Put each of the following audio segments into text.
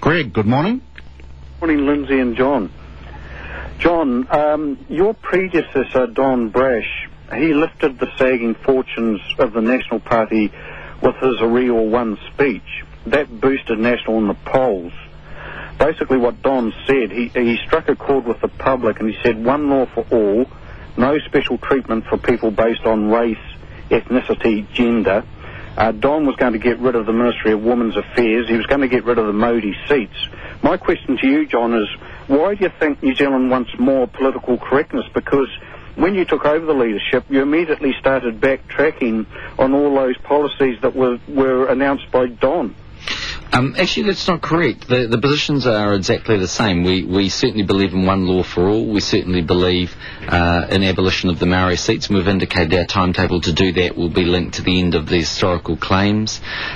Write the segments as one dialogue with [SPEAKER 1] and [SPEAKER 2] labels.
[SPEAKER 1] Greg, good morning.
[SPEAKER 2] Morning, Lindsay and John. John, your predecessor, Don Brash, he lifted the sagging fortunes of the National Party with his Ariel 1 speech. That boosted National in the polls. Basically what Don said, he struck a chord with the public and he said one law for all, no special treatment for people based on race, ethnicity, gender. Don was going to get rid of the Ministry of Women's Affairs. He was going to get rid of the Modi seats. My question to you, John, is why do you think New Zealand wants more political correctness? Because when you took over the leadership, you immediately started backtracking on all those policies that were announced by Don.
[SPEAKER 3] Actually, that's not correct. The positions are exactly the same. We certainly believe in one law for all. We certainly believe in abolition of the Maori seats, and we've indicated our timetable to do that will be linked to the end of the historical claims.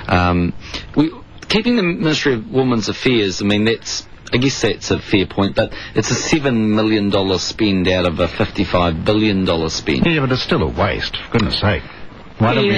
[SPEAKER 3] Keeping the Ministry of Women's Affairs, I guess that's a fair point, but it's a $7 million spend out of a $55 billion spend.
[SPEAKER 1] Yeah, but it's still a waste, for goodness sake. Why don't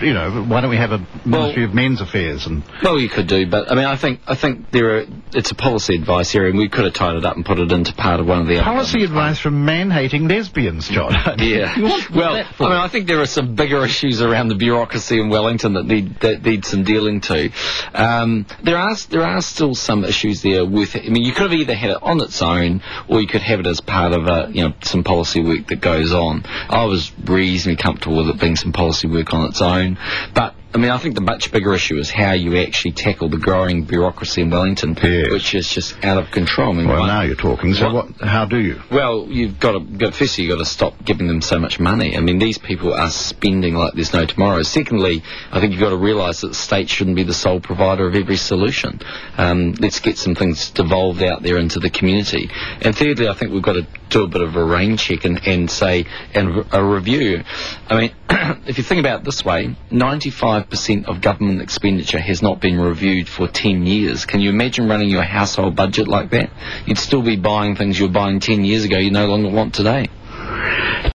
[SPEAKER 1] we have a Ministry of Men's Affairs?
[SPEAKER 3] Well, you could do, but I think it's a policy advice area, and we could have tied it up and put it into part of one of the
[SPEAKER 1] policy advice from man-hating lesbians, John.
[SPEAKER 3] Yeah. Well, I think there are some bigger issues around the bureaucracy in Wellington that need some dealing to. There are still some issues there with. You could have either had it on its own, or you could have it as part of some policy work that goes on. I was reasonably comfortable with it being some policy work on its own, but I think the much bigger issue is how you actually tackle the growing bureaucracy in Wellington, which is just out of control.
[SPEAKER 1] Now you're talking. So how do you?
[SPEAKER 3] Well, firstly, you've got to stop giving them so much money. These people are spending like there's no tomorrow. Secondly, I think you've got to realise that the state shouldn't be the sole provider of every solution. Let's get some things devolved out there into the community. And thirdly, I think we've got to do a bit of a rain check and a review. If you think about it this way, 95% of government expenditure has not been reviewed for 10 years. Can you imagine running your household budget like that? You'd still be buying things you were buying 10 years ago you no longer want today.